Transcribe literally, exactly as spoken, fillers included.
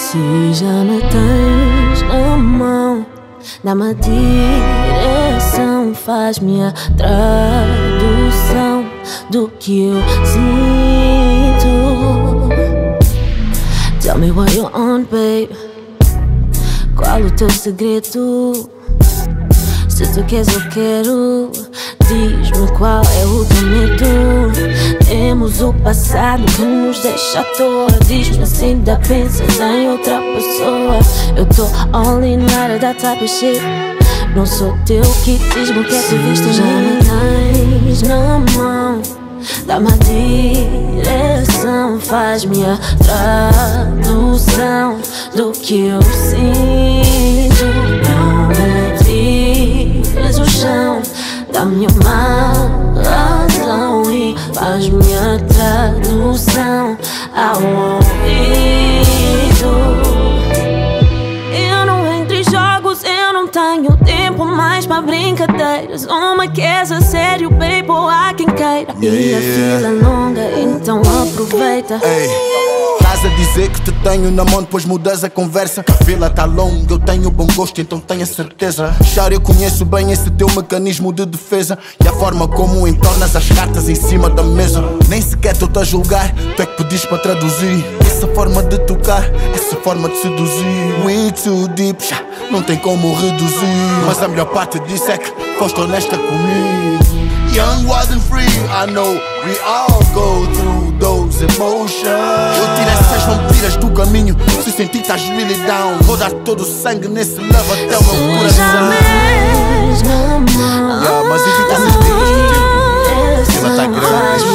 Se já me tens na mão, dá-me a direção, faz-me a tradução do que eu sinto. Tell me what you on, babe. Qual o teu segredo? Se tu queres eu quero. Diz-me qual é o teu medo. Temos o passado que nos deixa à toa. Diz-me se ainda pensas em outra pessoa. Eu tô all in, nada that type of shit. Não sou teu kit, diz-me o que é que viste. Já me tens na mão, dá-me a direção, faz-me a tradução do que eu sinto. Não me tires o chão, dá-me uma razão e faz-me a tradução ao ouvido. Eu não entro em jogos, eu não tenho tempo mais para brincadeiras. Uma queres a sério, baby, ou há quem queira. Yeah, E a yeah. fila é longa, então aproveita. Ei, estás a dizer que te tenho na mão, depois mudas a conversa. A fila tá longa, eu tenho bom gosto, então tenho a certeza. Char, eu conheço bem esse teu mecanismo de defesa e a forma como entornas as cartas em cima da mesa. Nem sequer estou-te a julgar, tu é que pedis para traduzir. Essa forma de tocar, essa forma de seduzir. We too deep, já, não tem como reduzir. Mas a melhor parte disso é que foste honesta comigo. Young, wild and free, I know we all go through those emotions. Eu tiro essas vampiras do caminho, se sentir estás really down. Vou dar todo o sangue nesse love até o meu coração. Yeah, Yeah, mas evita ser triste, ela tá grande.